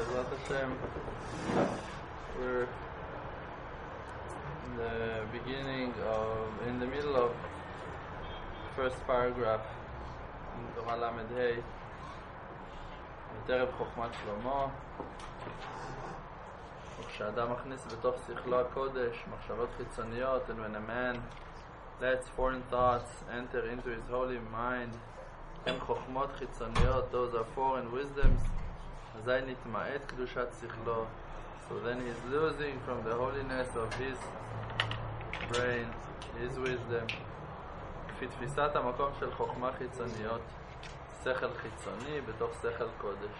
Bezrat Hashem, we're in the middle of first paragraph in Torah Lamed Hey, בטרם חוכמת שלמה, וכשאדם מכניס בתוך שכלו הקודש מחשבות חיצוניות, and when a man lets foreign thoughts enter into his holy mind, הם חוכמות חיצוניות, those are foreign wisdoms, אזי נתמעט קדושת שכלו, so then he is losing from the holiness of his brain, his wisdom. לפי תפיסת המקום של חוכמה חיצוניות, שכל חיצוני בתוך שכל קודש.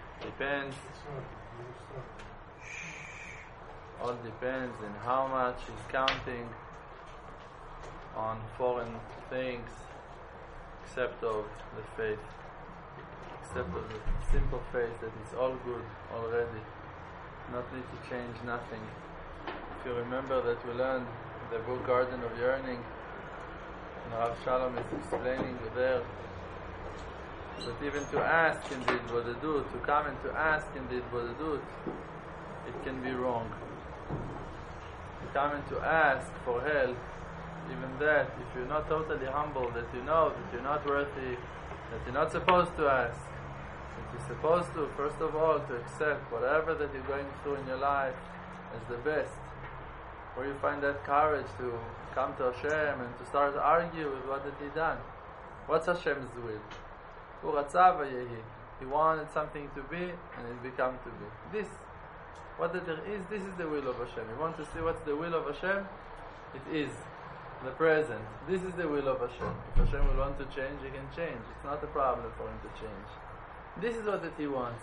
All depends in how much he's counting on foreign things, except of the faith, except of the simple faith that it's all good already, not need to change nothing. If you remember that we learned the book Garden of Yearning, and Rav Shalom is explaining there that even to ask indeed bodedut, to come and to ask indeed bodedut, it can be wrong. To come and to ask for help, even that, if you're not totally humble, that you know that you're not worthy, that you're not supposed to ask, that you're supposed to, first of all, to accept whatever that you're going through in your life as the best. Where you find that courage to come to Hashem and to start to argue with what did He done. What's Hashem's will? Hu ratzah vayehi. He wanted something to be, and it became to be. This, what that there is, this is the will of Hashem. You want to see what's the will of Hashem? It is the present. This is the will of Hashem. If Hashem will want to change, He can change. It's not a problem for Him to change. This is what that He wants.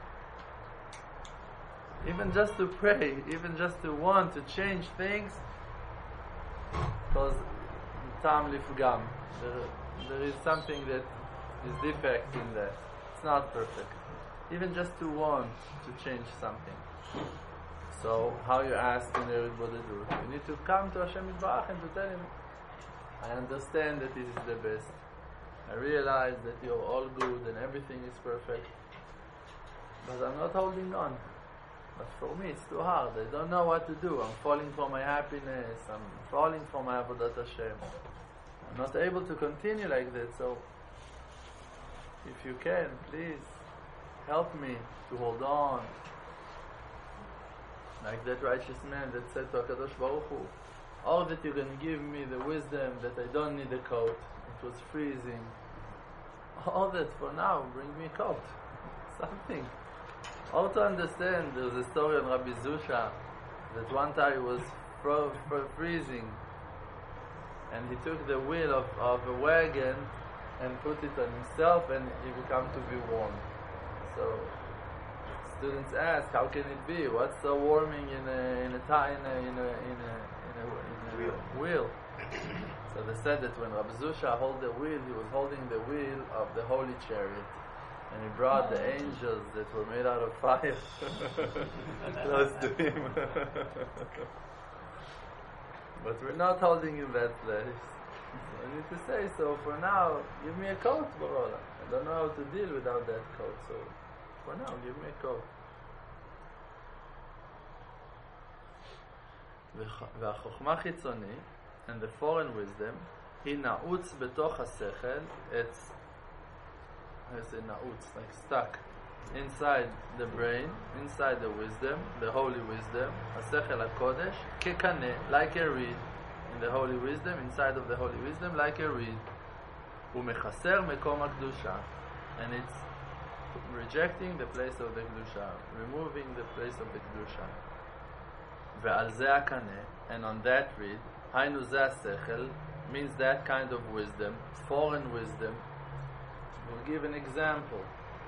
Even just to pray, even just to want to change things, because tam lifgam, there is something that is defect in that. It's not perfect. Even just to want to change something. So, how you ask in Erid Bodedut? You need to come to Hashem Yitbarach and to tell Him, I understand that this is the best. I realize that you're all good and everything is perfect. But I'm not holding on. But for me it's too hard. I don't know what to do. I'm falling for my happiness. I'm falling for my Avodat Hashem. I'm not able to continue like that. So, if you can, please help me to hold on. Like that righteous man that said to HaKadosh Baruch Hu, all that you can give me, the wisdom that I don't need a coat. It was freezing. All that for now, bring me a coat. Something. All to understand, there's a story on Rabbi Zusha that one time he was freezing, and he took the wheel of a wagon and put it on himself, and he became to be warm. So students ask, how can it be? What's so warming in a wheel? So they said that when Rabbi Zusha held the wheel, he was holding the wheel of the holy chariot. And he brought the angels that were made out of fire close to him. But we're not holding in that place. So I need to say, so for now, give me a coat, Barola. I don't know how to deal without that coat, so for now, give me a coat. והחוכמה חיצוני, and the foreign wisdom, היא נעוץ בתוך השכל, it's na'utz, like stuck inside the brain, inside the wisdom, the holy wisdom, השכל הקודש, כקנה, like a reed, in the holy wisdom, inside of the holy wisdom, like a reed. ומחסר מקום הקדושה, and it's rejecting the place of the קדושה, removing the place of the קדושה. ועל זה הקנה, and on that reed, היינו זה השכל, means that kind of wisdom, foreign wisdom. We'll give an example.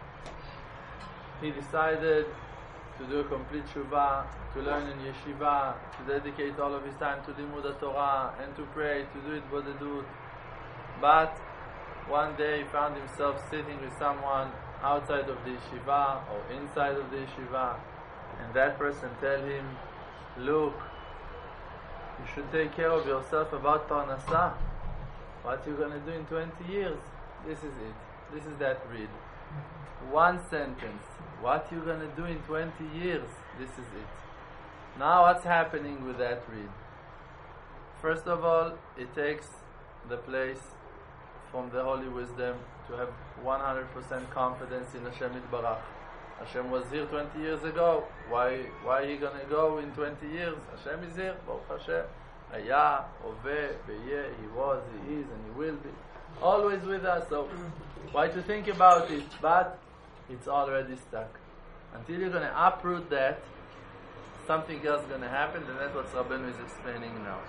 He decided to do a complete tshuva, to learn in yeshiva, to dedicate all of his time to limud Torah and to pray, to do it bodedut. But one day he found himself sitting with someone outside of the yeshiva or inside of the yeshiva, and that person tell him, look, you should take care of yourself about parnasah. What you're going to do in 20 years, this is it. This is that read. One sentence, What you gonna do in 20 years? This is it. Now what's happening with that reed? First of all, it takes the place from the holy wisdom to have 100% confidence in Hashem Yitbarach. Hashem was here 20 years ago. Why he gonna go in 20 years? Hashem is here. Baruch Hashem. Haya, Ove, Beye, he was, he is, and he will be. Always with us. So why to think about it? But it's already stuck. Until you're gonna uproot that, something else is gonna happen, and that's what Rabbeinu is explaining now.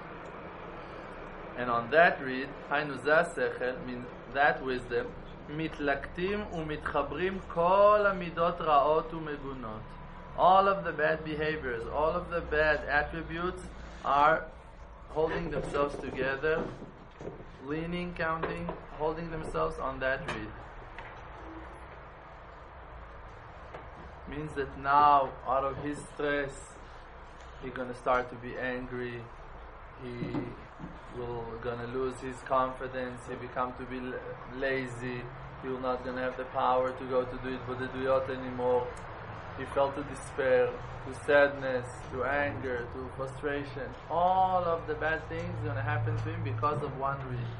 And on that read, Hainu Zeh Sechel means that wisdom. מתלקטים ומתחברים כל המידות רעות ומגונות. All of the bad behaviors, all of the bad attributes are holding themselves together, leaning, counting, holding themselves on that reed. Means that now, out of his stress, he's going to start to be angry, he will gonna lose his confidence, he become to be lazy, he will not gonna have the power to go to do it b'deduyot anymore. He fell to despair, to sadness, to anger, to frustration. All of the bad things gonna happen to him because of one reason.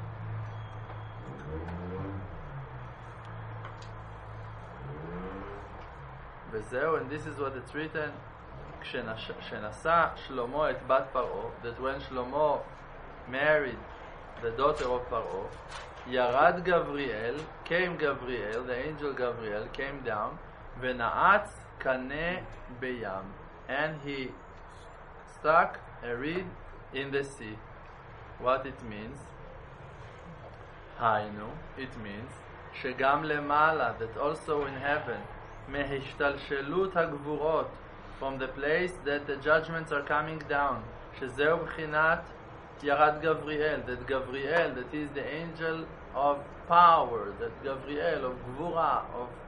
וזהו, and this is what it's written, כשנשא שלמה את בת פרעה, that when Shlomo married the daughter of Paro, Yarad Gavriel, came Gavriel, the angel Gavriel came down, Vena'atz Kaneh Beyam, and he stuck a reed in the sea. What it means? Hainu, it means, Shegam Lemala, that also in heaven, Mehishtalshelut HaGvurot, from the place that the judgments are coming down, Shezeu B'chinat Yarad Gavriel, that Gavriel, that is the angel of power, that Gavriel of Gvura,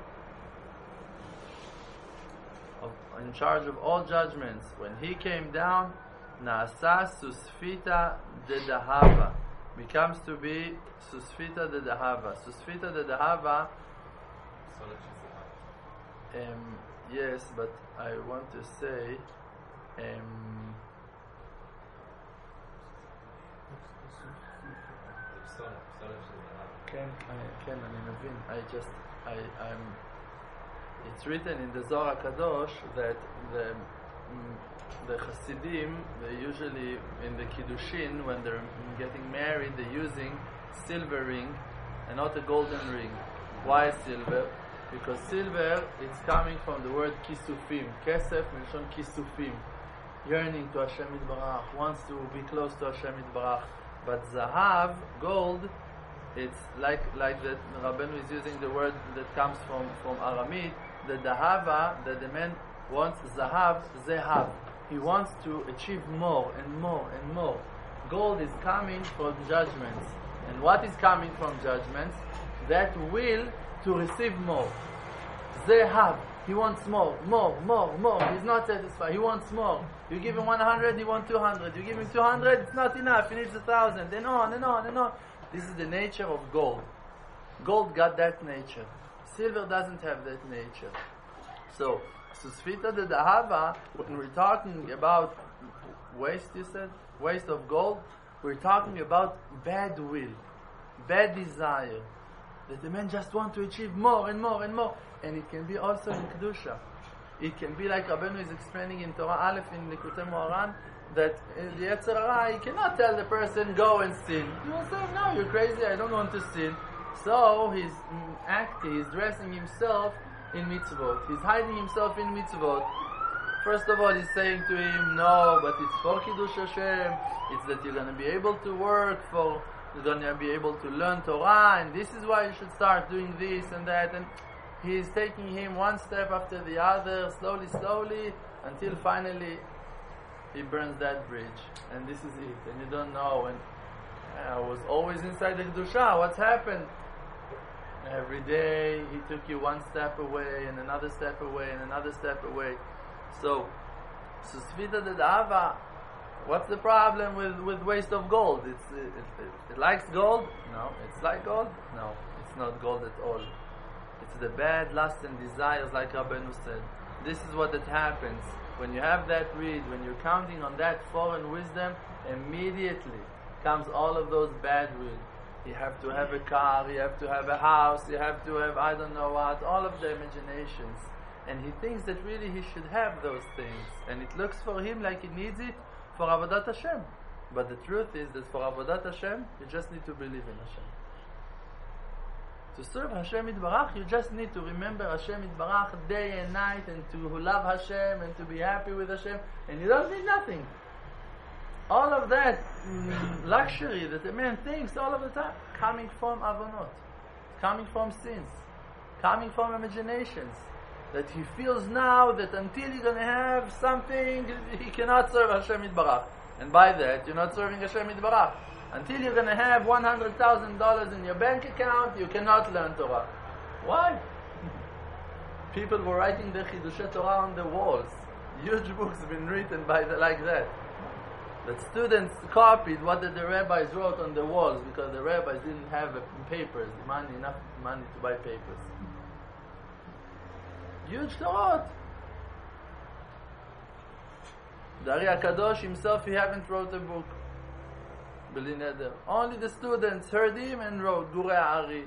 of in charge of all judgments, when he came down, Naasa Susfita de Dahava, becomes to be Susfita de Dahava. Susfita de Dahava, yes, but I want to say, it's written in the Zohar Kadosh that the Hasidim, they usually in the Kiddushin, when they're getting married, they're using silver ring and not a golden ring. Why silver? Because silver is coming from the word kisufim. Kesef milshon kisufim. Yearning to Hashem Yitbarach, wants to be close to Hashem Yitbarach. But zahav, gold, it's like that Rabbeinu is using the word that comes from Aramid, the dahava, that the man wants zahav, zehav. He wants to achieve more and more and more. Gold is coming from judgments. And what is coming from judgments? That will to receive more. Zehav. He wants more. He's not satisfied. He wants more. You give him 100, he wants 200. You give him 200, it's not enough. He needs 1,000. And on and on and on. This is the nature of gold. Gold got that nature. Silver doesn't have that nature. So, Susfita de Dahava, when we're talking about waste, you said? Waste of gold, we're talking about bad will, bad desire. That the man just want to achieve more and more and more. And it can be also in Kedusha. It can be like Rabbeinu is explaining in Torah Aleph in Likutei Moharan, that the Yetzer Hara, he cannot tell the person, go and sin. He will say, no, you're crazy, I don't want to sin. So he's acting, he's dressing himself in mitzvot. He's hiding himself in mitzvot. First of all, he's saying to him, no, but it's for Kiddush Hashem. It's that you're going to be able to work for, you're going to be able to learn Torah, and this is why you should start doing this and that. And he's taking him one step after the other, slowly, until finally he burns that bridge. And this is it. And you don't know. And I was always inside the Kedusha. What's happened? Every day he took you one step away, and another step away, and another step away. So, Susfita de Dahava, what's the problem with waste of gold? It likes gold? No. It's like gold? No. It's not gold at all. It's the bad lusts and desires, like Rabbeinu said. This is what that happens. When you have that read, when you're counting on that foreign wisdom, immediately comes all of those bad read. You have to have a car, you have to have a house, you have to have I don't know what, all of the imaginations. And he thinks that really he should have those things. And it looks for him like he needs it for Avodat Hashem. But the truth is that for Avodat Hashem, you just need to believe in Hashem. To serve Hashem Yitbarach, you just need to remember Hashem Yitbarach day and night, and to love Hashem, and to be happy with Hashem, and you don't need nothing. All of that luxury that a man thinks all of the time, coming from avonot, coming from sins, coming from imaginations, that he feels now that until you're going to have something, he cannot serve Hashem Yitbarach. And by that, you're not serving Hashem Yitbarach. Until you're going to have $100,000 in your bank account, you cannot learn Torah. Why? People were writing the Chidushei Torah on the walls. Huge books been written by like that. That students copied what the rabbis wrote on the walls because the rabbis didn't have papers, enough money to buy papers. Huge Torah. The Ari HaKadosh himself, he haven't wrote a book. B'li neder. Only the students heard him and wrote Gurei Ari,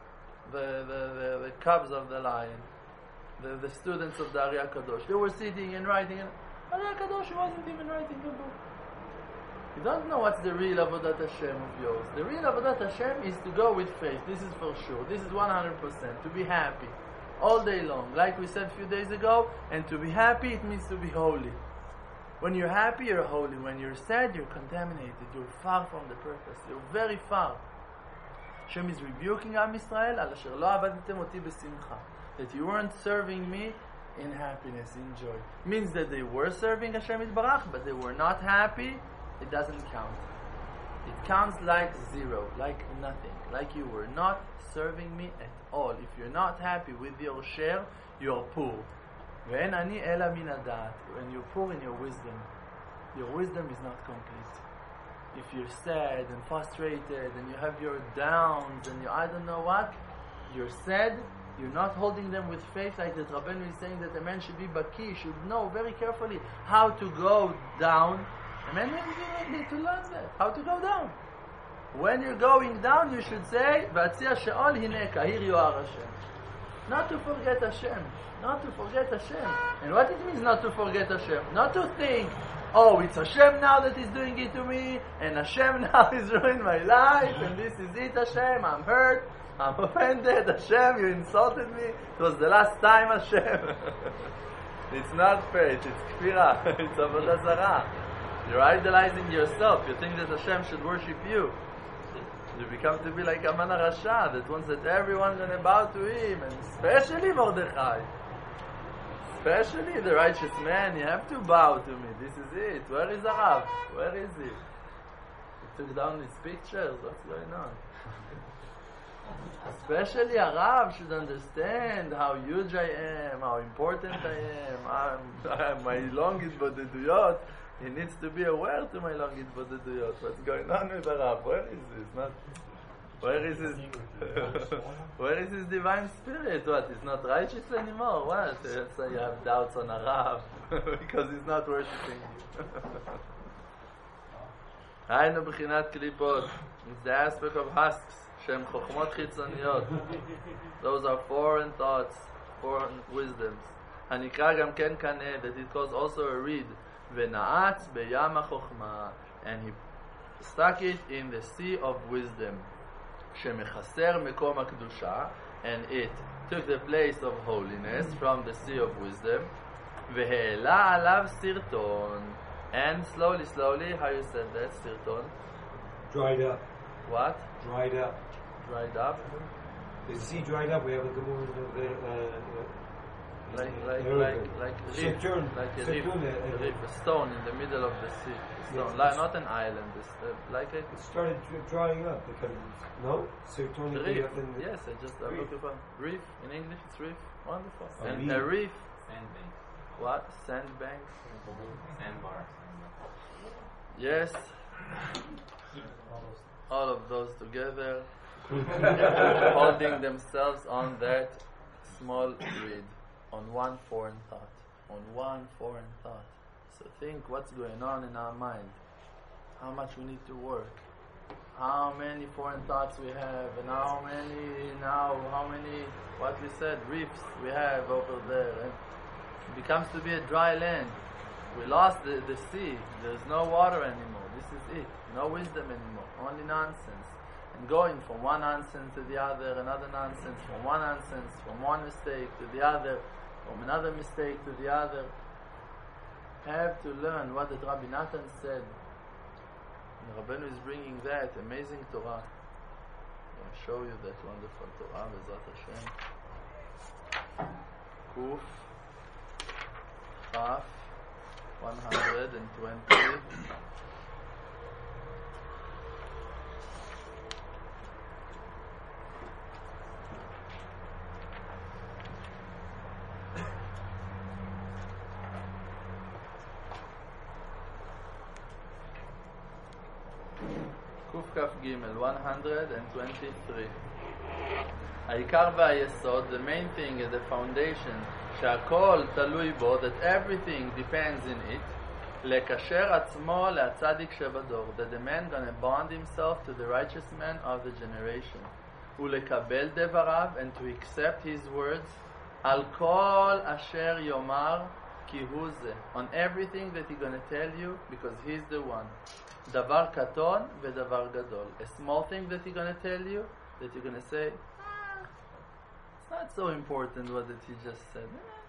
the cubs of the lion, the students of the Ari HaKadosh. They were sitting and writing, and Ari HaKadosh wasn't even writing a book. You don't know what's the real Avodat Hashem of yours. The real Avodat Hashem is to go with faith. This is for sure. This is 100%. To be happy all day long, like we said a few days ago. And to be happy, it means to be holy. When you're happy, you're holy. When you're sad, you're contaminated. You're far from the purpose. You're very far. Hashem is rebuking Am Yisrael, al asher lo avadtem oti b'simcha, that you weren't serving me in happiness, in joy. Means that they were serving Hashem Yitbarach, but they were not happy. It doesn't count. It counts like zero, like nothing, like you were not serving me at all. If you're not happy with your share, you're poor. When you're poor in your wisdom is not complete. If you're sad and frustrated and you have your downs and I don't know what, you're sad, you're not holding them with faith, like that Rabbeinu is saying that a man should be baki, should know very carefully how to go down. A man need to learn that, how to go down. When you're going down, you should say, V'atzia she'ol hineka, here you are Hashem. Not to forget Hashem. Not to forget Hashem. And what it means not to forget Hashem? Not to think, oh, it's Hashem now that is doing it to me, and Hashem now is ruining my life, and this is it, Hashem, I'm hurt, I'm offended, Hashem, you insulted me, it was the last time, Hashem. It's not faith, it's kfira, it's avodah zarah. You're idolizing yourself, you think that Hashem should worship you. You become to be like Aman HaRasha, that wants that everyone's going to bow to him, and especially Mordechai. Especially the righteous man, you have to bow to me. This is it. Where is Arav? Where is he? He took down his pictures. What's going on? Especially Arav should understand how huge I am, how important I am. I'm my long hitbodeduyot. He needs to be aware to my long hitbodeduyot. What's going on with Arav? Where is this? Not. Where is his where is his divine spirit? What? He's not righteous anymore? What? So you have doubts on Arav because he's not worshipping you. Haynu b'chinat klipot. It's the aspect of husks. Shem chokhmot chitzoniyot. Those are foreign thoughts, foreign wisdoms. Hanikra gam ken kaneh, that it calls also a reed. V'na'atz beyam ha'chokhmah. And he stuck it in the sea of wisdom. שמחסר מקום הקדושה, and it took the place of holiness from the sea of wisdom, והעלה עליו סרטון, and slowly, how you said that, סרטון? Dried up. What? Dried up. Dried up? The sea dried up, we have a Gemara like a reef, like a stone in the middle of the sea. Stone, yes, not an island. Like it started drying up because the reef. Yes, I just looked up reef in English. It's reef. Wonderful. And a reef. Sandbank. What? Sandbanks. Sandbar. Yes. All of those together, holding themselves on that small read on one foreign thought. On one foreign thought. So think what's going on in our mind. How much we need to work. How many foreign thoughts we have, and how many, what we said, reefs we have over there. And it becomes to be a dry land. We lost the sea. There's no water anymore. This is it. No wisdom anymore. Only nonsense. And going from one nonsense to the other, another nonsense, from one nonsense, from one mistake to the other, from another mistake to the other. Have to learn what the Rabbi Natan said. And Rabbeinu is bringing that amazing Torah. I'm going to show you that wonderful Torah, Bezrat Hashem. Kuf, Chaf, 120. קכ"ג 123. העיקר והיסוד, the main thing is the foundation, שהכל תלוי בו, that everything depends in it, לקשר עצמו להצדיק שבדור, that the man gonna bond himself to the righteous man of the generation, ולקבל דבריו, and to accept his words, על כל אשר יאמר, כי הוא זה, on everything that he's gonna tell you, because he's the one. דבר קטון ודבר גדול. A small thing that he's gonna tell you, that you're gonna say, it's not so important what that he just said.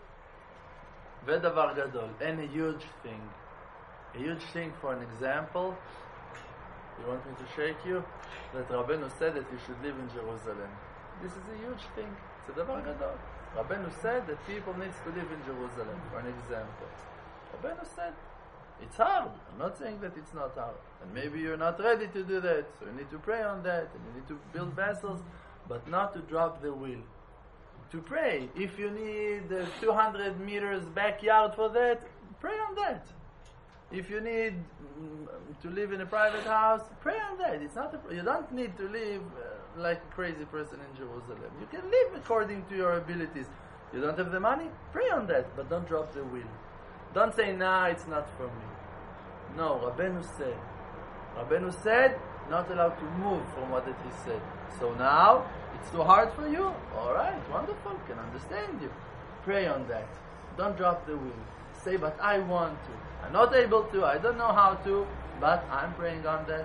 ודבר גדול. And a huge thing. A huge thing, for an example, you want me to shake you? That Rabbeinu said that you should live in Jerusalem. This is a huge thing. It's a דבר גדול. Rabbeinu said that people need to live in Jerusalem, for an example. Rabbeinu said, it's hard. I'm not saying that it's not hard. And maybe you're not ready to do that, so you need to pray on that, and you need to build vessels, but not to drop the will. To pray. If you need 200 meters backyard for that, pray on that. If you need to live in a private house, pray on that. It's not you don't need to live like a crazy person in Jerusalem. You can live according to your abilities. You don't have the money? Pray on that, but don't drop the will. Don't say, nah, it's not for me. No, Rabbeinu said, not allowed to move from what that he said. So now, it's too hard for you? Alright, wonderful, can understand you. Pray on that. Don't drop the will. Say, but I want to. I'm not able to, I don't know how to, but I'm praying on that.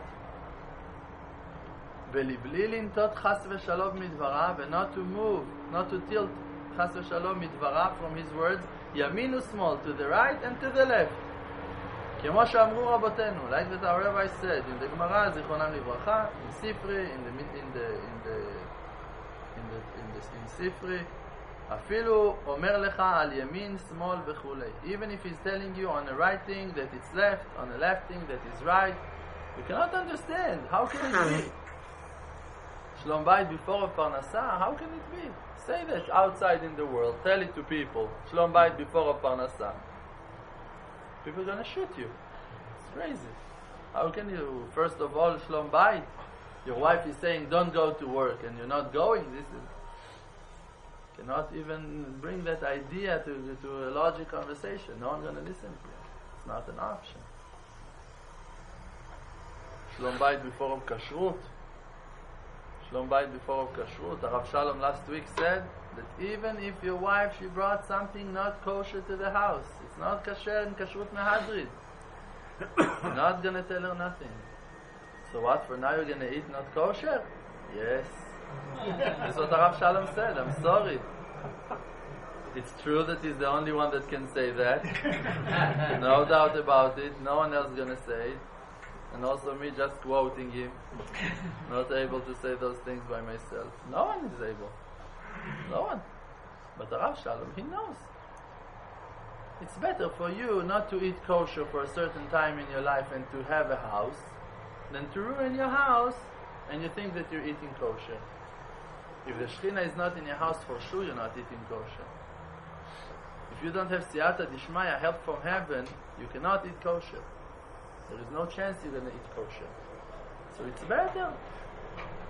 ולבלי לנטות חס ושלום מדבריו, and not to move, not to tilt חס ושלום מדבריו from his words, ימין ושמאל, to the right and to the left. כמו שאמרו רבותינו, like that our rabbi said in the Gemara, זיכרונם לברכה, in Sifri, in Sifri, אפילו אומר לך על ימין, שמאל וכולי. Even if he's telling you on the right thing that it's left, on the left thing that is right, you cannot understand. How can it be? Shlom Bayit before of Parnassah, how can it be? Say that outside in the world, tell it to people. Shlom Bayit before of Parnassah. People are going to shoot you. It's crazy. How can you, first of all, Shlom Bayit, your wife is saying don't go to work and you're not going, this is, cannot even bring that idea to a logic conversation. No one's going to listen to you. It's not an option. Shlom Bayit before of Kashrut. Shlom Bayit before of Kashrut. Rav Shalom last week said that even if your wife, she brought something not kosher to the house, it's not kasher and kashrut mehadrid, you're not going to tell her nothing. So what, for now you're going to eat not kosher? Yes. That's what Rav Shalom said. I'm sorry. It's true that he's the only one that can say that. No doubt about it. No one else is going to say it. And also me just quoting him. Not able to say those things by myself. No one is able. No one. But Rav Shalom, he knows. It's better for you not to eat kosher for a certain time in your life and to have a house than to ruin your house and you think that you're eating kosher. If the Shekhinah is not in your house, for sure you're not eating kosher. If you don't have siyata dishmaya, help from heaven, you cannot eat kosher. There is no chance you're going to eat kosher. So it's better.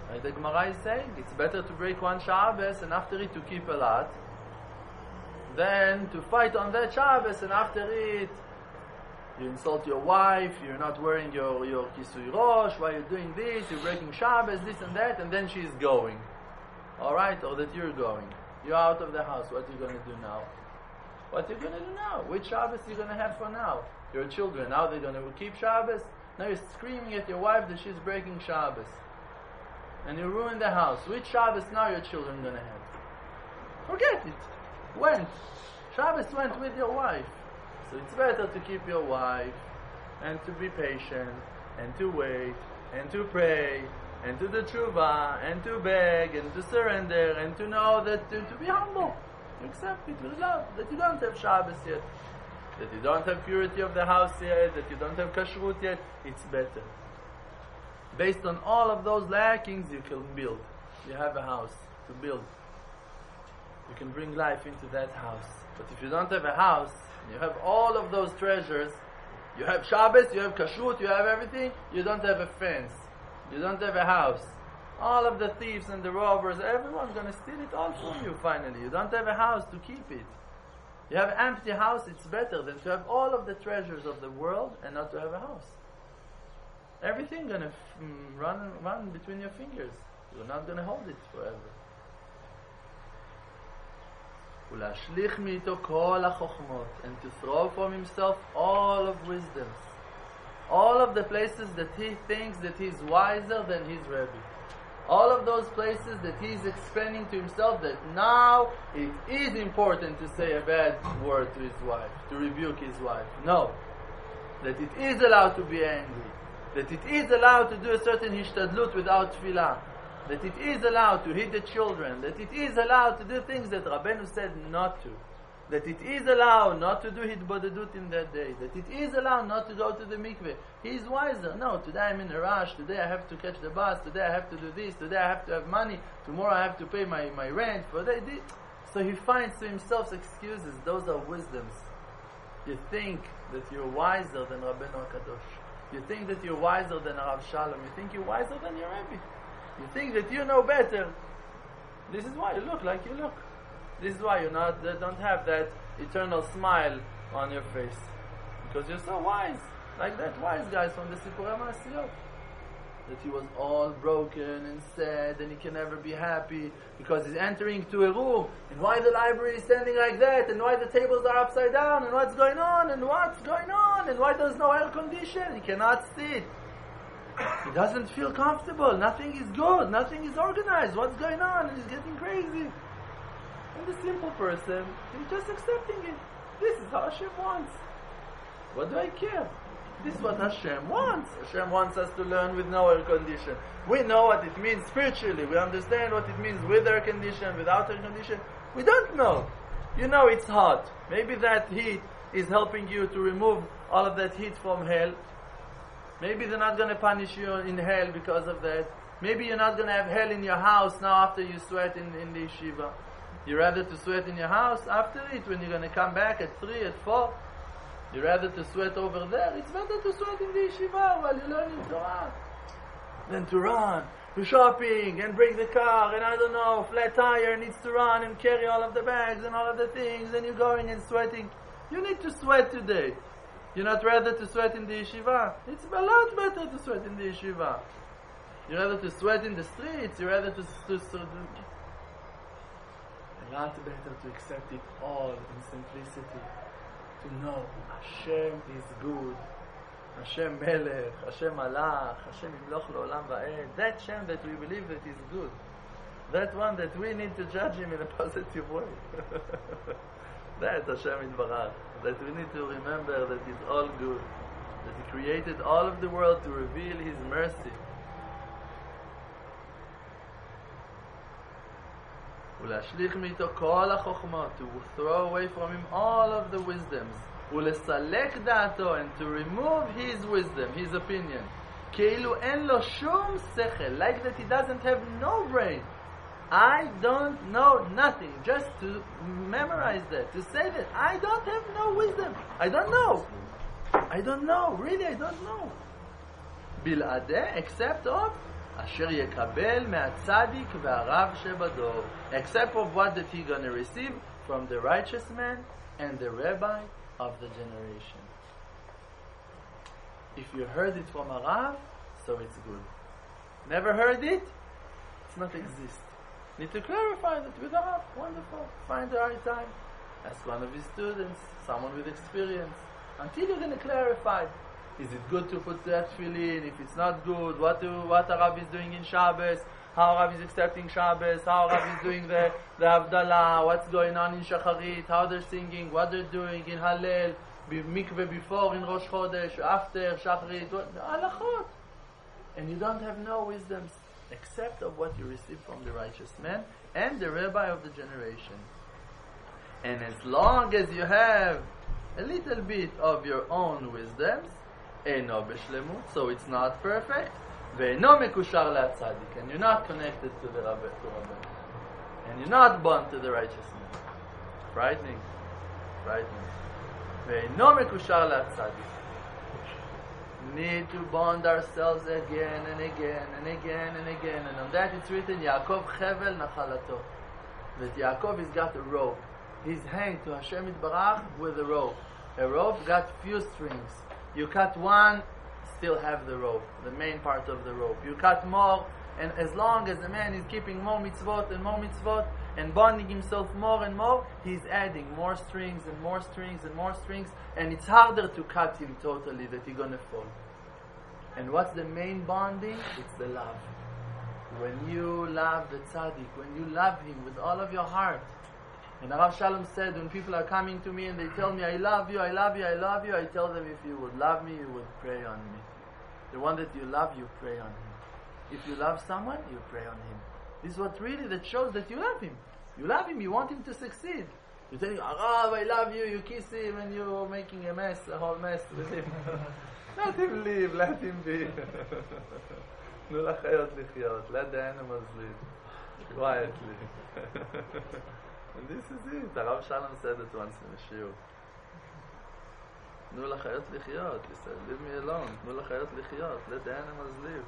Like the Gemara is saying, it's better to break one Shabbos and after it to keep a lot than to fight on that Shabbos and after it you insult your wife, you're not wearing your kisui rosh, why you're doing this, you're breaking Shabbos, this and that, and then she's going. Alright, or that you're going. You're out of the house, what are you going to do now? What are you going to do now? Which Shabbos are you going to have for now? Your children, now they're going to keep Shabbos? Now you're screaming at your wife that she's breaking Shabbos. And you ruin the house. Which Shabbos now your children going to have? Forget it. Went. Shabbos went with your wife. So it's better to keep your wife and to be patient and to wait and to pray and to do tshuva and to beg and to surrender and to know that to be humble. Accept it with love. That you don't have Shabbos yet. That you don't have purity of the house yet. That you don't have kashrut yet. It's better. Based on all of those lackings, you can build. You have a house to build. You can bring life into that house. But if you don't have a house, you have all of those treasures, you have Shabbos, you have kashrut, you have everything, you don't have a fence. You don't have a house. All of the thieves and the robbers, everyone's going to steal it all from you finally. You don't have a house to keep it. You have an empty house, it's better than to have all of the treasures of the world and not to have a house. Everything going to run between your fingers. You're not going to hold it forever. ולהשליך מאיתו כל החוכמות, and to throw from himself all of wisdoms, all of the places that he thinks that he's wiser than his Rebbe, all of those places that he's explaining to himself that now it is important to say a bad word to his wife, to rebuke his wife. No, that it is allowed to be angry, that it is allowed to do a certain hishtadlut without tefillah, that it is allowed to hit the children, that it is allowed to do things that Rabbeinu said not to, that it is allowed not to do hitbodedut in that day, that it is allowed not to go to the mikveh. He is wiser. No, today I'm in a rush, today I have to catch the bus, today I have to do this, today I have to have money, tomorrow I have to pay my rent. So he finds to himself excuses. Those are wisdoms. You think that you're wiser than Rabbeinu HaKadosh. You think that you're wiser than Rav Shalom. You think you're wiser than your Rebbe. You think that you know better. This is why you look like you look. This is why you don't have that eternal smile on your face. Because you're so wise. Like that wise guy from the Sipurei Ma'asiyot. That he was all broken and sad and he can never be happy because he's entering to a room. And why the library is standing like that? And why the tables are upside down? And what's going on? And what's going on? And why there's no air condition? He cannot sit. He doesn't feel comfortable. Nothing is good. Nothing is organized. What's going on? And he's getting crazy. And the simple person, he's just accepting it. This is how Hashem wants. What do I care? This is what Hashem wants. Hashem wants us to learn with no air condition. We know what it means spiritually. We understand what it means with air condition, without air condition. We don't know. You know it's hot. Maybe that heat is helping you to remove all of that heat from hell. Maybe they're not going to punish you in hell because of that. Maybe you're not going to have hell in your house now after you sweat in the yeshiva. You rather to sweat in your house after it when you're going to come back at 3, at 4. You rather to sweat over there. It's better to sweat in the yeshiva while you're learning Torah than to run to shopping and bring the car and I don't know, flat tire needs to run and carry all of the bags and all of the things and you're going and sweating. You need to sweat today. You're not rather to sweat in the yeshiva. It's a lot better to sweat in the yeshiva. You're rather to sweat in the streets. You're rather to a lot better to accept it all in simplicity. To know Hashem is good. Hashem Melech, Hashem Malach, Hashem Yimloch Le'olam Va'ed. That Hashem that we believe that is good. That one that we need to judge him in a positive way. That's Hashem Yitbarach. That we need to remember that He's all good. That He created all of the world to reveal His mercy. ולהשליך מאיתו כל החוכמות, to throw away from him all of the wisdoms, ולסלק דעתו, and to remove his wisdom, his opinion, כאילו אין לו שום שכל, like that he doesn't have no brain. I don't know nothing, just to memorize that, to say that I don't have no wisdom, I don't know, really I don't know. בלעדי, except of אשר יקבל מהצדיק והרב שבדור, except of what that he gonna receive from the righteous man and the rabbi of the generation. If you heard it from a Rav, so it's good. Never heard it? It's not exist. Need to clarify that with a Rav. Wonderful. Find the right time. Ask one of his students, someone with experience, until you're going to clarify. Is it good to put that tefillin? If it's not good, what a Rav is doing in Shabbos? How Rav is accepting Shabbos? How Rav is doing the Havdalah? What's going on in Shacharit? How they're singing? What they're doing in Hallel? Mikveh before in Rosh Chodesh, after Shacharit, halachot. And you don't have no wisdoms except of what you receive from the righteous man and the rabbi of the generation. And as long as you have a little bit of your own wisdoms, eino b'shlemut, so it's not perfect, ve'eino mekushar le'atzadik, and you're not connected to the rabbi, and you're not bound to the righteous man. Frightening. ואינו מקושר לצדיק. Need to bond ourselves again and again and again and again, and on that it's written Yaakov Chevel Nachalato, that Yaakov has got a rope. He's hanged to Hashem Yitbarach with a rope. A rope got few strings. You cut one, still have the rope, the main part of the rope. You cut more, and as long as the man is keeping more mitzvot and bonding himself more and more, he's adding more strings and more strings and more strings, and it's harder to cut him totally, that he's gonna fall. And what's the main bonding? It's the love. When you love the tzaddik, when you love him with all of your heart. And Rav Shalom said, when people are coming to me and they tell me, I love you, I love you, I love you, I tell them, if you would love me, you would pray on me. The one that you love, you pray on him. If you love someone, you pray on him. This is what really that shows that you love him. You love him, you want him to succeed. You tell him, Rav, I love you, you kiss him, and you're making a mess, a whole mess with him. Let him live, let him be. תנו לחיות לחיות, let the animals live quietly. And this is it. Rav Shalom said it once in a shiur. תנו לחיות לחיות. He said, leave me alone. תנו לחיות לחיות. Let the animals live.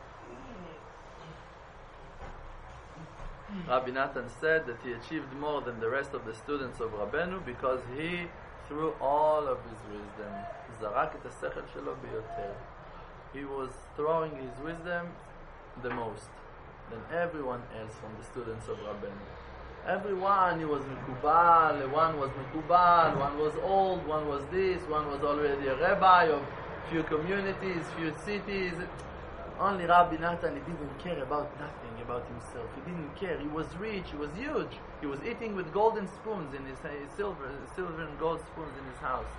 Rabbi Natan said that he achieved more than the rest of the students of Rabbeinu because he, through all of his wisdom, zarak et hasechel shelo biyoter. He was throwing his wisdom the most than everyone else from the students of Rabbeinu. Everyone, he was Mekubal, one was Mekubal, one was old, one was this, one was already a rabbi of few communities, few cities. Only Rabbi Natan, he didn't care about nothing, about himself. He didn't care. He was rich, he was huge. He was eating with golden spoons in his silver and gold spoons in his house.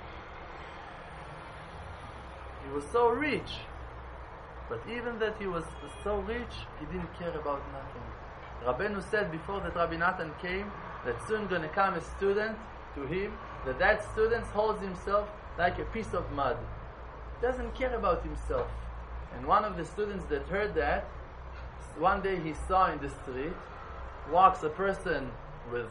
He was so rich. But even that he was so rich, he didn't care about nothing. Rabbeinu said before that Rabbi Natan came, that soon going to come a student to him, that student holds himself like a piece of mud. Doesn't care about himself. And one of the students that heard that, one day he saw in the street, walks a person with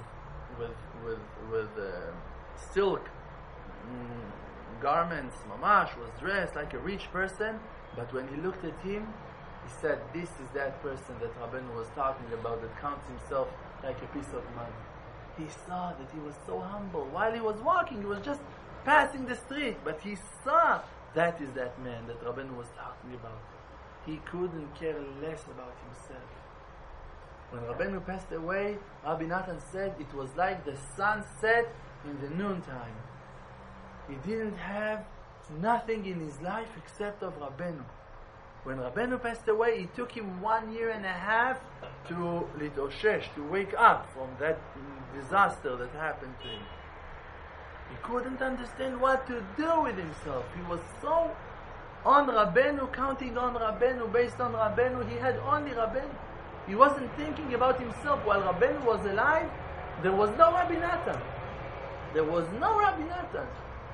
silk garments, mamash, was dressed like a rich person, but when he looked at him, he said, this is that person that Rabbeinu was talking about, that counts himself like a piece of mud. He saw that he was so humble. While he was walking, he was just passing the street, but he saw that is that man that Rabbeinu was talking about. He couldn't care less about himself. When Rabbeinu passed away, Rabbi Natan said it was like the sun set in the noontime. He didn't have nothing in his life except of Rabbeinu. When Rabbeinu passed away, it took him 1.5 years to litoshesh, to wake up from that disaster that happened to him. He couldn't understand what to do with himself. He was so on Rabbeinu, counting on Rabbeinu, based on Rabbeinu. He had only Rabbeinu. He wasn't thinking about himself. While Rabbeinu was alive, there was no Rabbi Natan. There was no Rabbi Natan.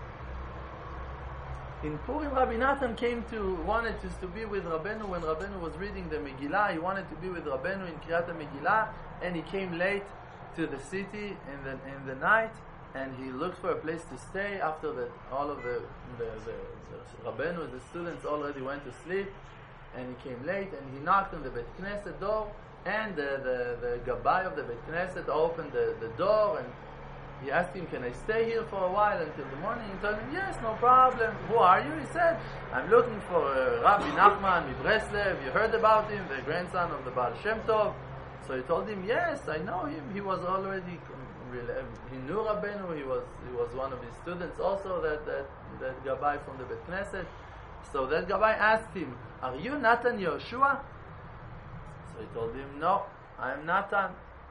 In Purim, Rabbi Natan wanted to be with Rabbeinu when Rabbeinu was reading the Megillah. He wanted to be with Rabbeinu in Kriyat Megillah, and he came late to the city in the night, and he looked for a place to stay after that all of the Rabbeinu, the students already went to sleep, and he came late, and he knocked on the Beit Knesset door, and the Gabbai of the Beit Knesset opened the door, and he asked him, can I stay here for a while until the morning? He told him, yes, no problem. Who are you? He said, I'm looking for Rabbi Nachman Breslev. You heard about him, the grandson of the Baal Shem Tov? So he told him, yes, I know him. He was already, he knew Rabbeinu. He was one of his students also, that Gabbai from the Beit Knesset. So that Gabbai asked him, are you Natan Yehoshua? So he told him, no, I am Natan.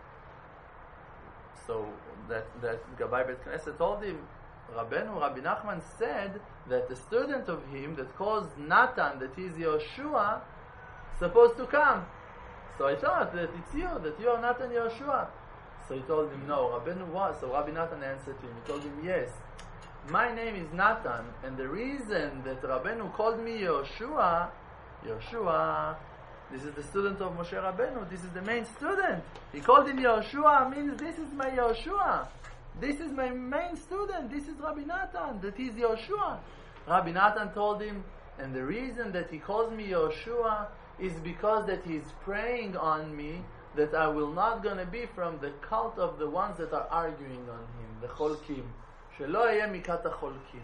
So that Gabbai Beit Knesset told him, Rabbi Nachman said that the student of him that calls Natan, that is Yehoshua, supposed to come. So I thought that it's you, that you are Natan Yehoshua. So he told him, no, Rabbeinu was. So Rabbi Natan answered him. He told him, yes, my name is Natan, and the reason that Rabbeinu called me Yehoshua, this is the student of Moshe Rabbeinu, this is the main student. He called him Yehoshua, means this is my Yehoshua. This is my main student, this is Rabbi Natan, that is Yehoshua. Rabbi Natan told him, and the reason that he calls me Yehoshua is because that he's praying on me that I will not going to be from the cult of the ones that are arguing on him, the Cholkim. Shelo yeh mikat ha-Cholkim.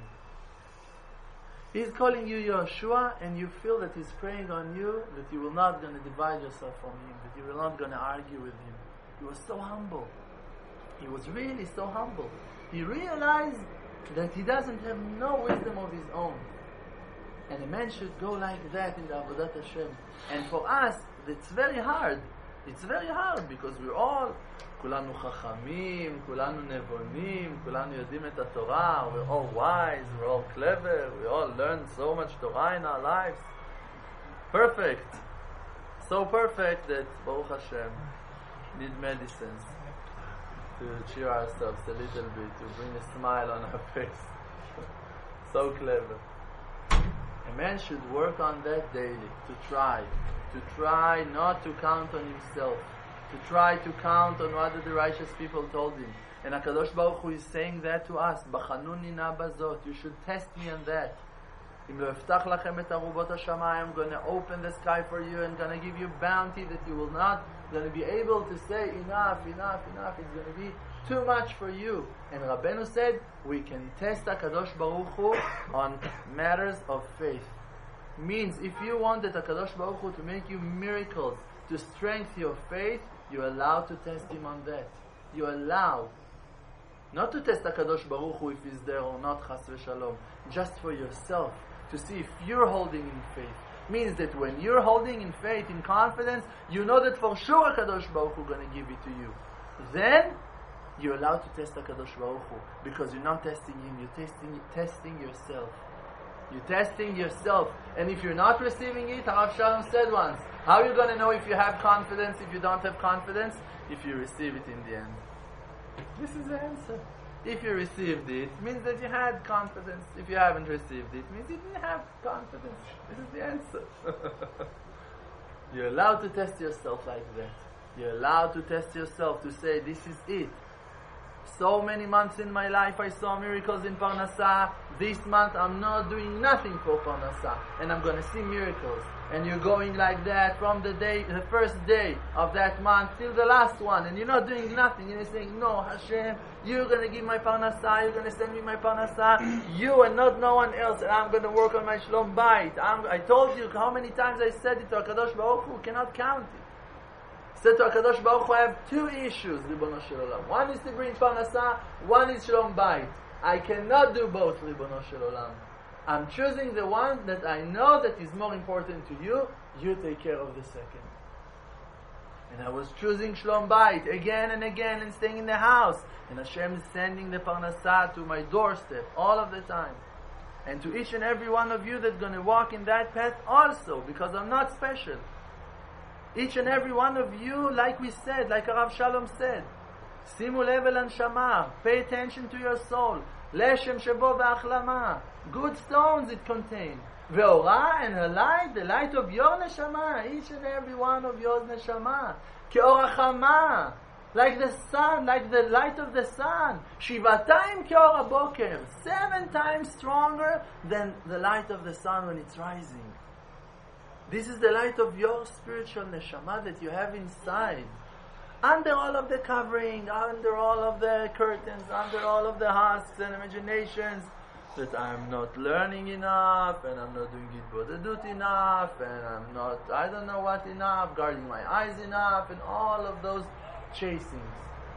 He's calling you Yehoshua, and you feel that he's praying on you, that you will not going to divide yourself from him, that you will not going to argue with him. He was so humble. He was really so humble. He realized that he doesn't have no wisdom of his own. And a man should go like that in the Avodat Hashem. And for us, it's very hard. It's very hard because we're all, כולנו חכמים, כולנו נבונים, כולנו יודעים את התורה, we're all wise, we're all clever, we all learn so much Torah in our lives. Perfect. So perfect that, Baruch Hashem, need medicines to cheer ourselves a little bit, to bring a smile on our face. So clever. A man should work on that daily, to try not to count on himself, to try to count on what the righteous people told him. And HaKadosh Baruch Hu is saying that to us, Bachanuni na bazot, you should test me on that. Im lo eftach lachem et arubot hashamayim, I'm going to open the sky for you and going to give you bounty that you will not going to be able to say enough, it's going to be too much for you. And Rabbeinu said, we can test HaKadosh Baruch Hu on matters of faith. Means, if you want that HaKadosh Baruch Hu to make you miracles, to strengthen your faith, you're allowed to test him on that. You're allowed. Not to test HaKadosh Baruch Hu if he's there or not, chas v'shalom. Just for yourself, to see if you're holding in faith. Means that when you're holding in faith, in confidence, you know that for sure HaKadosh Baruch Hu going to give it to you. Then, you're allowed to test HaKadosh Baruch Hu, because you're not testing him, you're testing yourself. You're testing yourself. And if you're not receiving it, Harav Shalom said once, how are you going to know if you have confidence, if you don't have confidence? If you receive it in the end. This is the answer. If you received it, it means that you had confidence. If you haven't received it, it means you didn't have confidence. This is the answer. You're allowed to test yourself like that. You're allowed to test yourself, to say, this is it. So many months in my life I saw miracles in Parnassah. This month I'm not doing nothing for Parnassah, and I'm going to see miracles. And you're going like that from the first day of that month till the last one, and you're not doing nothing. You're saying, no, Hashem, you're going to give my Parnassah, you're going to send me my Parnassah, you and not no one else, and I'm going to work on my Shalom Bayit. I told you how many times I said it to HaKadosh Baruch Hu, cannot count it. Said to HaKadosh Baruch Hu, I have two issues, Ribono Shel Olam. One is to bring Parnassah, one is Shalom Bayit. I cannot do both, Ribono Shel Olam. I'm choosing the one that I know that is more important to you. You take care of the second. And I was choosing Shalom Bayit again and again and staying in the house. And Hashem is sending the Parnassah to my doorstep all of the time. And to each and every one of you that's going to walk in that path also, because I'm not special. Each and every one of you, like we said, like Rav Shalom said, Simu lev el anshama, pay attention to your soul. Leshem shebo ve'achlama, good stones it contains. Ve'ora, and her light, the light of your neshama, each and every one of yours neshama. Ke'or hachama, like the sun, like the light of the sun. Shivatayim ke'or haboker, 7 times stronger than the light of the sun when it's rising. This is the light of your spiritual neshama that you have inside. Under all of the covering, under all of the curtains, under all of the husks and imaginations, that I'm not learning enough, and I'm not doing Gitbodedut enough, and I'm not, I don't know what enough, guarding my eyes enough, and all of those chasings.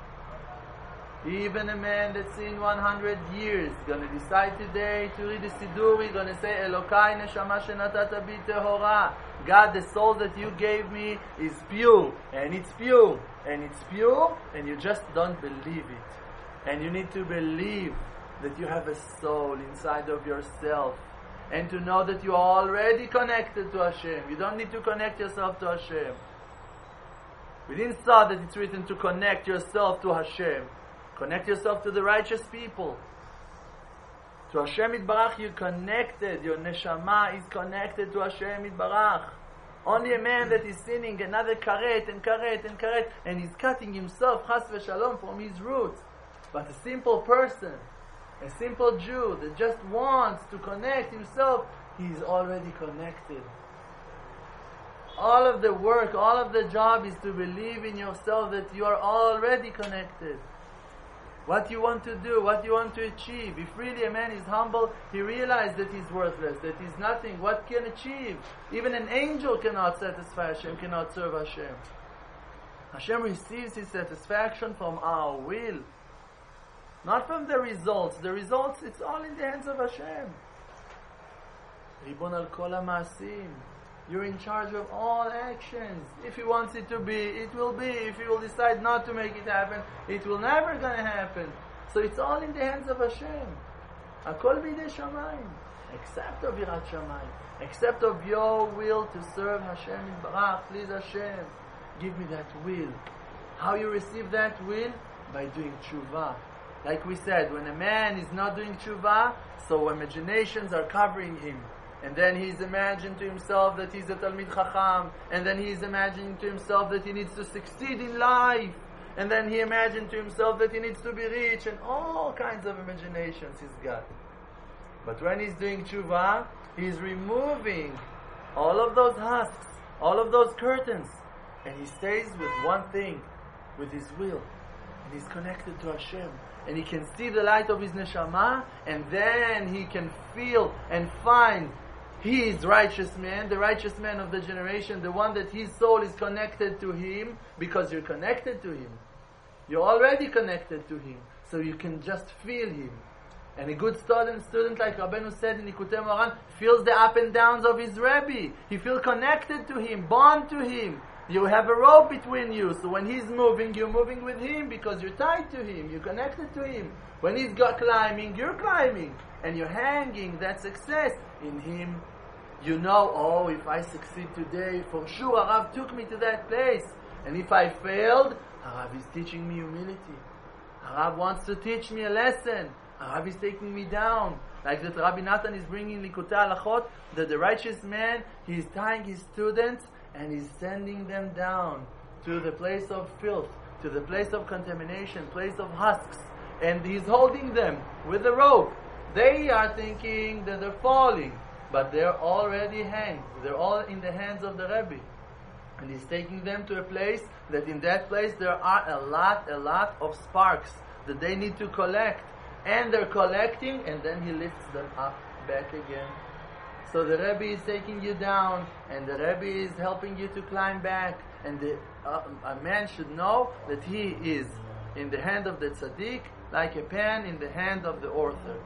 Even a man that's in 100 years gonna decide today to read the Siddur, he's gonna say, Elokai neshama shenatata bi tehora. God, the soul that you gave me is pure, and it's pure, and it's pure, and you just don't believe it. And you need to believe that you have a soul inside of yourself, and to know that you are already connected to Hashem. You don't need to connect yourself to Hashem. We didn't saw that it's written to connect yourself to Hashem. Connect yourself to the righteous people. To Hashem Yitbarach you're connected. Your neshama is connected to Hashem Yitbarach. Only a man that is sinning another karet and karet and karet, and he's cutting himself chas v'shalom from his roots. But a simple person, a simple Jew that just wants to connect himself, he is already connected. All of the work, all of the job is to believe in yourself that you are already connected. What you want to do, what you want to achieve. If really a man is humble, he realizes that he's worthless, that he's nothing. What can achieve? Even an angel cannot satisfy Hashem, cannot serve Hashem. Hashem receives his satisfaction from our will, not from the results. The results, it's all in the hands of Hashem. Ribon al kol ha'maasim. You're in charge of all actions. If He wants it to be, it will be. If He will decide not to make it happen, it will never gonna happen. So it's all in the hands of Hashem. Hakol bidei shamayim. Except of Yirat Shamayim. Except of your will to serve Hashem Yitbarach. Please Hashem, give me that will. How you receive that will? By doing tshuva. Like we said, when a man is not doing tshuva, so imaginations are covering him. And then he's imagined to himself that he's a Talmid Chacham. And then he's imagining to himself that he needs to succeed in life. And then he imagined to himself that he needs to be rich. And all kinds of imaginations he's got. But when he's doing tshuva, he's removing all of those husks, all of those curtains. And he stays with one thing, with his will. And he's connected to Hashem. And he can see the light of his neshama. And then he can feel and find his righteous man, the righteous man of the generation, the one that his soul is connected to him, because you're connected to him. You're already connected to him, so you can just feel him. And a good student like Rabbeinu said in Likutei Moharan, feels the up and downs of his Rebbe. He feels connected to him, bound to him. You have a rope between you, so when he's moving, you're moving with him, because you're tied to him, you're connected to him. When he's climbing, you're climbing. And you're hanging that success in him. You know, oh, if I succeed today, for sure, Harav took me to that place. And if I failed, Harav is teaching me humility. Harav wants to teach me a lesson. Harav is taking me down. Like that Rabbi Natan is bringing Likutei Halachot, that the righteous man, he is tying his students and he's sending them down to the place of filth, to the place of contamination, place of husks. And he's holding them with a rope. They are thinking that they're falling, but they're already hanged. They're all in the hands of the Rebbe. And he's taking them to a place that in that place there are a lot of sparks that they need to collect. And they're collecting, and then he lifts them up back again. So the Rebbe is taking you down, and the Rebbe is helping you to climb back. And a man should know that he is in the hand of the tzaddik, like a pen in the hand of the author.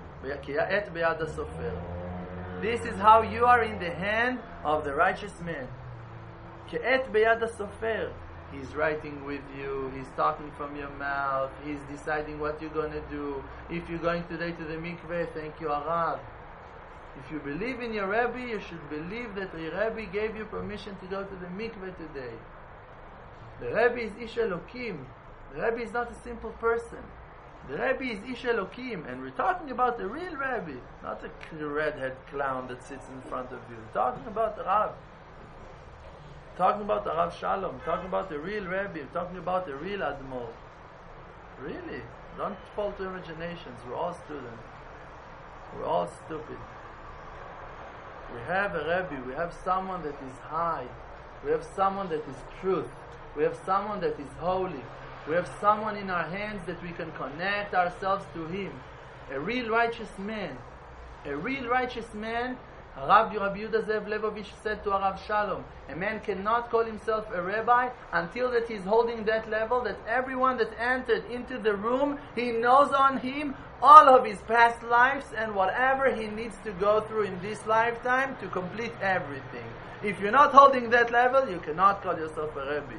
This is how you are in the hand of the righteous man. Ke'et beyad hasofer. He's writing with you, he's talking from your mouth, he's deciding what you're going to do. If you're going today to the mikveh, thank you, Harav. If you believe in your Rebbe, you should believe that the Rebbe gave you permission to go to the mikveh today. The Rebbe is Ish Elokim. The Rebbe is not a simple person. The Rebbe is Ish Elokim, and we're talking about the real Rebbe, not a redhead clown that sits in front of you. We're talking about the Rav. Talking about the Rav Shalom, talking about the real Rebbe, talking about the real Admor. Really, don't fall to imaginations. We're all students. We're all stupid. We have a Rebbe, we have someone that is high, we have someone that is truth, we have someone that is holy, we have someone in our hands that we can connect ourselves to him. A real righteous man. A real righteous man, Rabbi Yehuda Zev Levovich said to Arav Shalom, a man cannot call himself a rabbi until that he's holding that level, that everyone that entered into the room, he knows on him all of his past lives and whatever he needs to go through in this lifetime to complete everything. If you're not holding that level, you cannot call yourself a rabbi.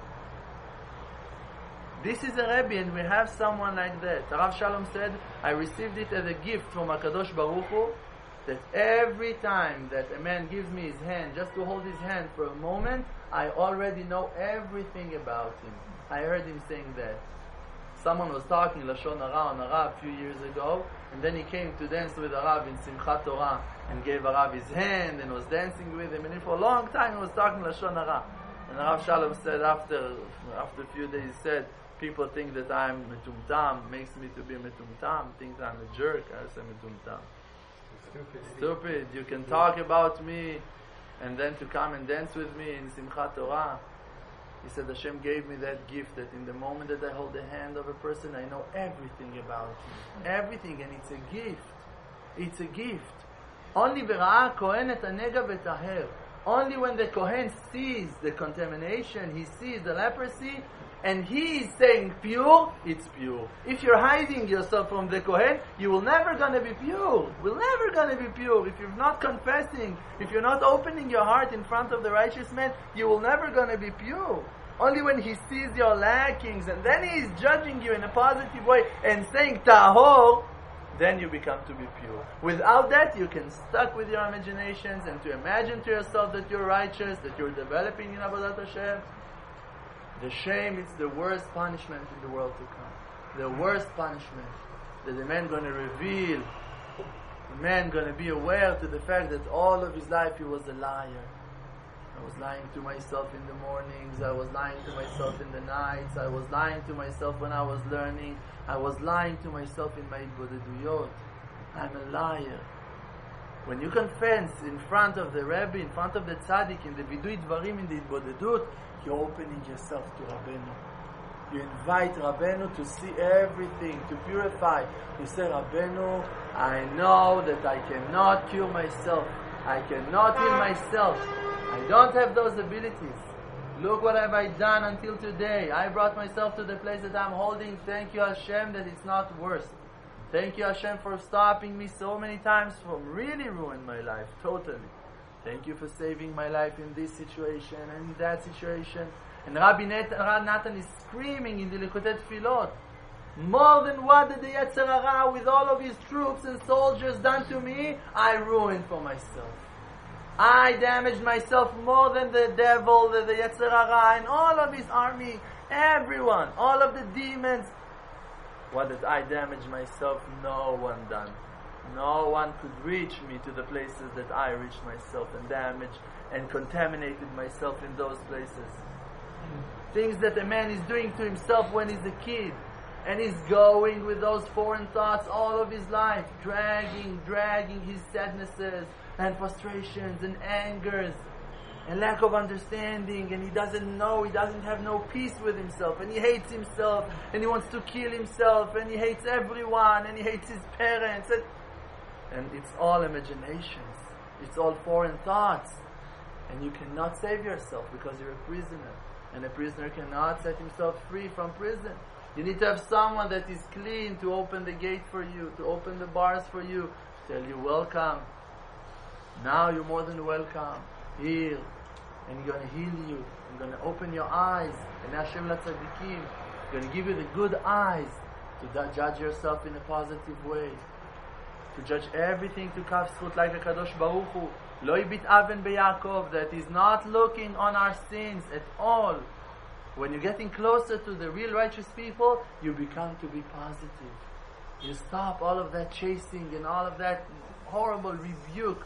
This is a Rebbe, and we have someone like that. Rav Shalom said, I received it as a gift from HaKadosh Baruch Hu, that every time that a man gives me his hand, just to hold his hand for a moment, I already know everything about him. I heard him saying that. Someone was talking Lashon Hara on Arav a few years ago, and then he came to dance with Arav in Simchat Torah, and gave Arav his hand, and was dancing with him, and for a long time he was talking Lashon Hara. And Rav Shalom said after a few days, he said, people think that I'm metumtam, makes me to be metumtam, thinks I'm a jerk. I say metumtam. Stupid. You can talk about me and then to come and dance with me in Simchat Torah. He said Hashem gave me that gift, that in the moment that I hold the hand of a person, I know everything about him. Everything, and it's a gift. It's a gift. Only v'ra'a kohen et hanega v'taher. Only when the Kohen sees the contamination, he sees the leprosy, and he is saying pure, it's pure. If you're hiding yourself from the Kohen, you will never gonna be pure. We're never gonna be pure. If you're not confessing, if you're not opening your heart in front of the righteous man, you will never gonna be pure. Only when he sees your lackings, and then he is judging you in a positive way and saying tahor, then you become to be pure. Without that, you can stuck with your imaginations and to imagine to yourself that you're righteous, that you're developing in Avodat Hashem. The shame is the worst punishment in the world to come. The worst punishment that the man going to reveal. The man going to be aware to the fact that all of his life he was a liar. I was lying to myself in the mornings. I was lying to myself in the nights. I was lying to myself when I was learning. I was lying to myself in my Bodeduyot. I'm a liar. When you confess in front of the Rebbe, in front of the Tzaddik, in the Vidui Dvarim, in the Bodedut, you're opening yourself to Rabbeinu. You invite Rabbeinu to see everything, to purify. You say, Rabbeinu, I know that I cannot cure myself. I cannot heal myself. I don't have those abilities. Look what have I done until today. I brought myself to the place that I'm holding. Thank you Hashem that it's not worse. Thank you Hashem for stopping me so many times from really ruining my life, totally. Thank you for saving my life in this situation and in that situation. And Rabbi Natan is screaming in the Likutei Tfilot, more than what did the Yetzer Hara with all of his troops and soldiers done to me, I ruined for myself. I damaged myself more than the devil, the Yetzer Hara, and all of his army, everyone, all of the demons. What did I damage myself? No one done. No one could reach me to the places that I reached myself and damaged and contaminated myself in those places. Things that a man is doing to himself when he's a kid, and he's going with those foreign thoughts all of his life, dragging his sadnesses and frustrations and angers and lack of understanding, and he doesn't know, he doesn't have no peace with himself, and he hates himself, and he wants to kill himself, and he hates everyone, and he hates his parents, and it's all imaginations, it's all foreign thoughts, and you cannot save yourself because you're a prisoner, and a prisoner cannot set himself free from prison. You need to have someone that is clean to open the gate for you, to open the bars for you, to tell you welcome. Now you're more than welcome here, and He's going to heal you. He's going to open your eyes, and Hashem LaTzadikim, He's going to give you the good eyes to judge yourself in a positive way, to judge everything to Kav Zchut like a Kadosh Baruch Hu, Lo Yibit Aven BeYaakov, that is not looking on our sins at all. When you're getting closer to the real righteous people, you become to be positive. You stop all of that chasing and all of that horrible rebuke,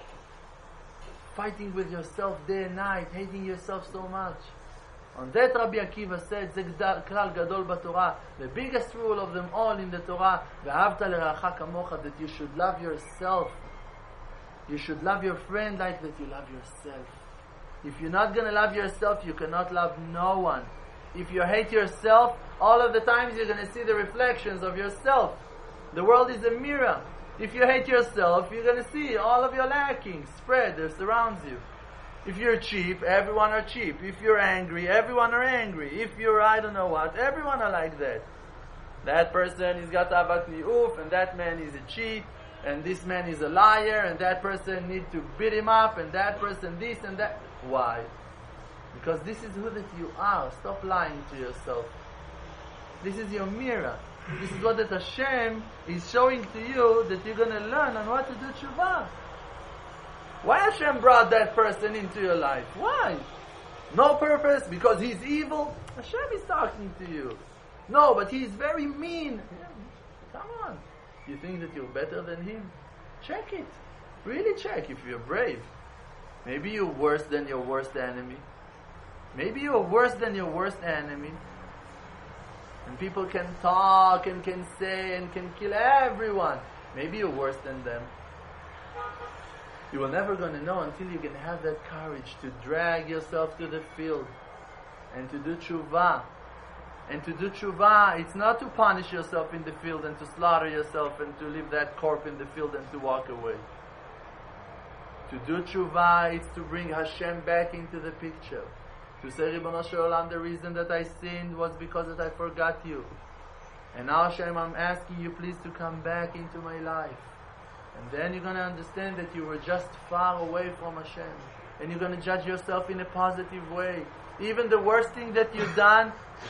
fighting with yourself day and night, hating yourself so much. On that, Rabbi Akiva said, "Ze klal gadol b'Torah." The biggest rule of them all in the Torah, "Ve'ahavta l'reacha kamocha," that you should love yourself You should love your friend like that you love yourself. If you're not going to love yourself, you cannot love no one. If you hate yourself, all of the times you're going to see the reflections of yourself. The world is a mirror. If you hate yourself, you're going to see all of your lackings spread that surrounds you. If you're cheap, everyone are cheap. If you're angry, everyone are angry. If you're I don't know what, everyone are like that. That person is got avat ni'uf, and that man is a cheat, and this man is a liar, and that person needs to beat him up, and that person this and that. Why? Because this is who that you are. Stop lying to yourself. This is your mirror. This is what that Hashem is showing to you, that you're going to learn on what to do tshuva. Why Hashem brought that person into your life? Why? No purpose? Because he's evil? Hashem is talking to you. No, but he's very mean. Yeah, come on. You think that you're better than him? Check it. Really check if you're brave. Maybe you're worse than your worst enemy. Maybe you're worse than your worst enemy. And people can talk and can say and can kill everyone. Maybe you're worse than them. You are never going to know until you can have that courage to drag yourself to the field and to do tshuva. And to do tshuva, it's not to punish yourself in the field and to slaughter yourself and to leave that corpse in the field and to walk away. To do tshuva, it's to bring Hashem back into the picture. To say, Ribono Shel Olam, the reason that I sinned was because that I forgot you. And now Hashem, I'm asking you please to come back into my life. And then you're going to understand that you were just far away from Hashem. And you're going to judge yourself in a positive way. Even the worst thing that you've done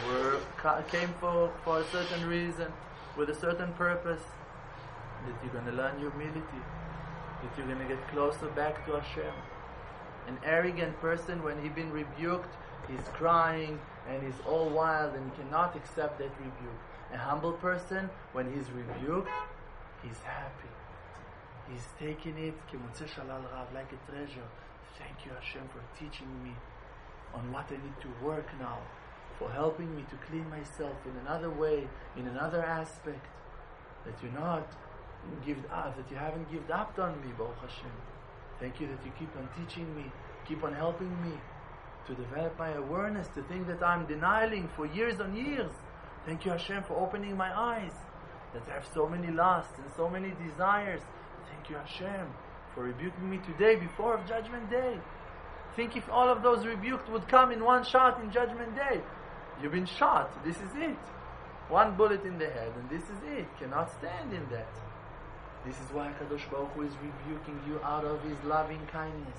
came for a certain reason, with a certain purpose. That you're going to learn humility. That you're going to get closer back to Hashem. An arrogant person, when he's been rebuked, he's crying and he's all wild and he cannot accept that rebuke. A humble person, when he's rebuked, he's happy. He's taking it like a treasure. Thank you, Hashem, for teaching me on what I need to work now, for helping me to clean myself in another way, in another aspect, that you not give up, that you haven't given up on me, Baruch Hashem. Thank you that you keep on teaching me, keep on helping me to develop my awareness, to think that I'm denying for years on years. Thank you, Hashem, for opening my eyes, that I have so many lusts and so many desires. Thank you, Hashem, for rebuking me today before of Judgment Day. Think if all of those rebukes would come in one shot in Judgment Day. You've been shot. This is it. One bullet in the head, and this is it. Cannot stand in that. This is why Kadosh Baruch Hu is rebuking you out of His loving kindness.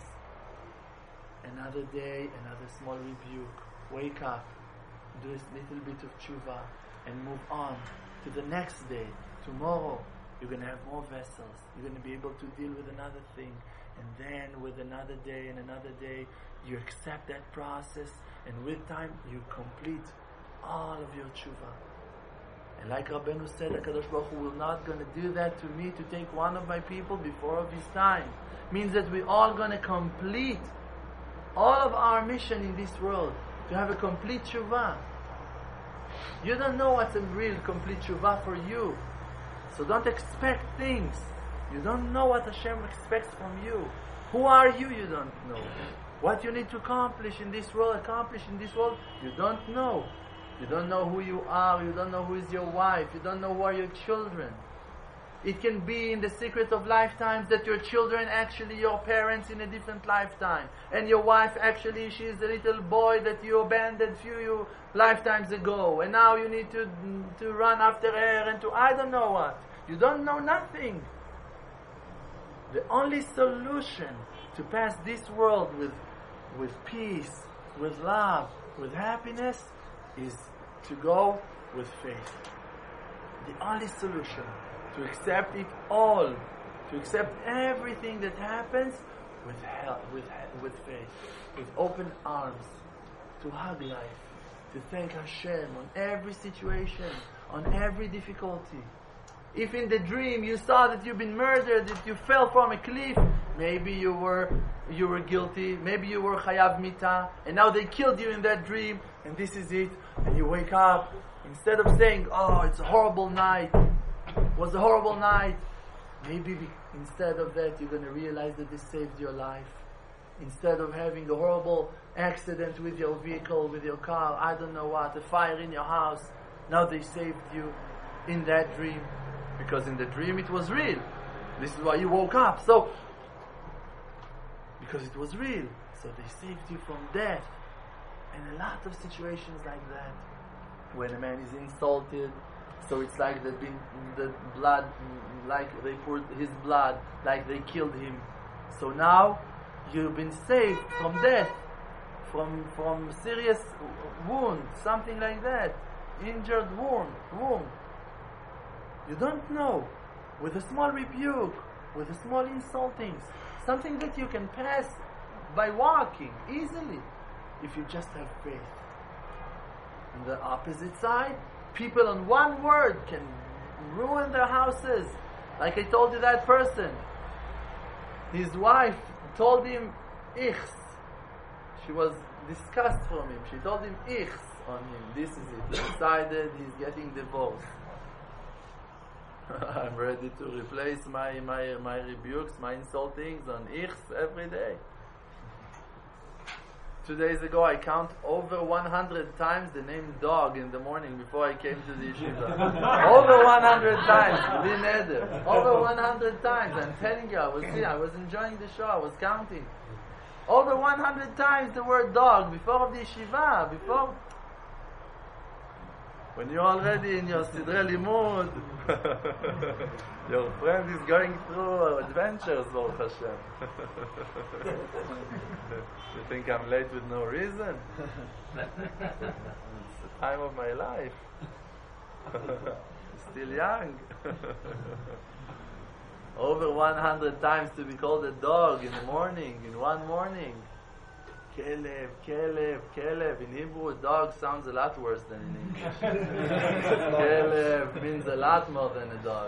Another day, another small rebuke. Wake up, do a little bit of tshuva, and move on to the next day. Tomorrow, you're going to have more vessels. You're going to be able to deal with another thing. And then with another day and another day, you accept that process. And with time, you complete all of your tshuva. And like Rabbeinu said, HaKadosh Baruch Hu will not going to do that to me, to take one of my people before of his time. Means that we're all going to complete all of our mission in this world, to have a complete tshuva. You don't know what's a real complete tshuva for you. So don't expect things. You don't know what Hashem expects from you. Who are you? You don't know. What you need to accomplish in this world, you don't know. You don't know who you are. You don't know who is your wife. You don't know who are your children. It can be in the secret of lifetimes that your children actually your parents in a different lifetime. And your wife actually, she is the little boy that you abandoned few lifetimes ago. And now you need to run after her and to I don't know what. You don't know nothing. The only solution to pass this world with peace, with love, with happiness is to go with faith. The only solution to accept it all, to accept everything that happens with faith, with open arms, to hug life, to thank Hashem on every situation, on every difficulty. If in the dream you saw that you've been murdered, that you fell from a cliff, maybe you were guilty, maybe you were chayav mita, and now they killed you in that dream, and this is it, and you wake up, instead of saying, oh, it's a horrible night, it was a horrible night, Maybe instead of that, you're going to realize that they saved your life. Instead of having a horrible accident with your vehicle, with your car, I don't know what, a fire in your house, now they saved you in that dream. Because in the dream it was real. This is why you woke up. So, because it was real. So they saved you from death. And a lot of situations like that. When a man is insulted, so it's like the blood, like they poured his blood, like they killed him. So now you've been saved from death, from serious wound, something like that, injured wound. You don't know, with a small rebuke, with a small insulting, something that you can pass by walking easily, if you just have faith. On the opposite side, people on one word can ruin their houses. Like I told you, that person, his wife told him ichs. She was disgust from him. She told him ichs on him. This is it. He decided he's getting divorced. I'm ready to replace my rebukes, my insultings on ichs every day. 2 days ago, I count over 100 times the name dog in the morning before I came to the yeshiva. Over 100 times, bli neder. Over 100 times. I'm telling you, I was enjoying the show. I was counting. Over 100 times the word dog before the yeshiva. Before, when you're already in your sidrei limud, your friend is going through adventures, Baruch Hashem. You think I'm late with no reason? It's the time of my life. Still young. Over 100 times to be called a dog in the morning, in one morning. Kelev, Kelev, Kelev. In Hebrew, dog sounds a lot worse than in English. Kelev means a lot more than a dog.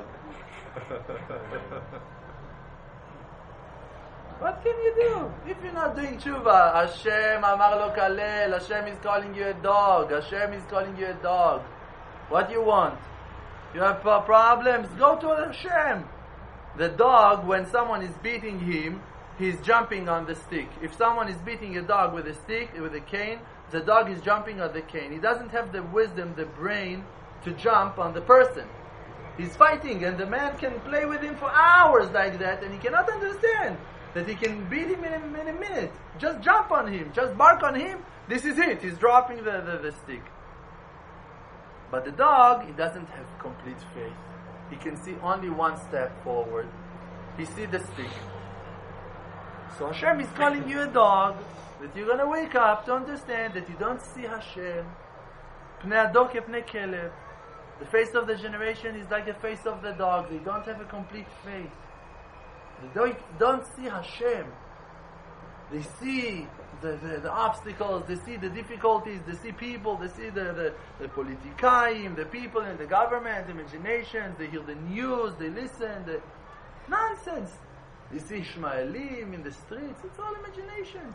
What can you do? If you're not doing tshuva, Hashem amar lo kalel, Hashem is calling you a dog, Hashem is calling you a dog. What do you want? You have problems? Go to Hashem. The dog, when someone is beating him, he's jumping on the stick. If someone is beating a dog with a stick, with a cane, the dog is jumping on the cane. He doesn't have the wisdom, the brain, to jump on the person. He's fighting, and the man can play with him for hours like that, and he cannot understand that he can beat him in a minute. Just jump on him, just bark on him. This is it. He's dropping the stick. But the dog, he doesn't have complete faith. He can see only one step forward. He sees the stick. So Hashem is calling you a dog, that you're going to wake up to understand that you don't see Hashem. Pnei adok pnei kelev. The face of the generation is like the face of the dog. They don't have a complete faith. They don't see Hashem. They see the obstacles, they see the difficulties, they see people, they see the politikaim, the people in the government, the imaginations, they hear the news, they listen, the nonsense. They see Ishmaelim in the streets, it's all imaginations.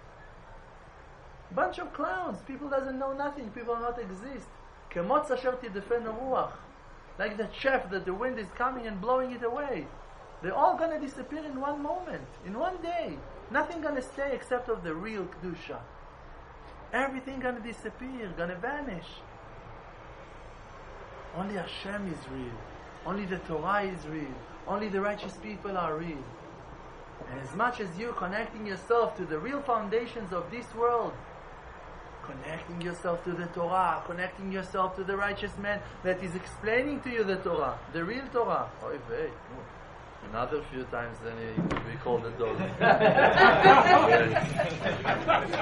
Bunch of clowns, people doesn't know nothing, people not exist. Kemotz asher tidefenu ruach. Like that chaff that the wind is coming and blowing it away. They're all going to disappear in one moment, in one day. Nothing going to stay except of the real Kedusha. Everything going to disappear, going to vanish. Only Hashem is real. Only the Torah is real. Only the righteous people are real. And as much as you're connecting yourself to the real foundations of this world, connecting yourself to the Torah, connecting yourself to the righteous man that is explaining to you the Torah, the real Torah. Oy vey. Another few times then he will be called a dog.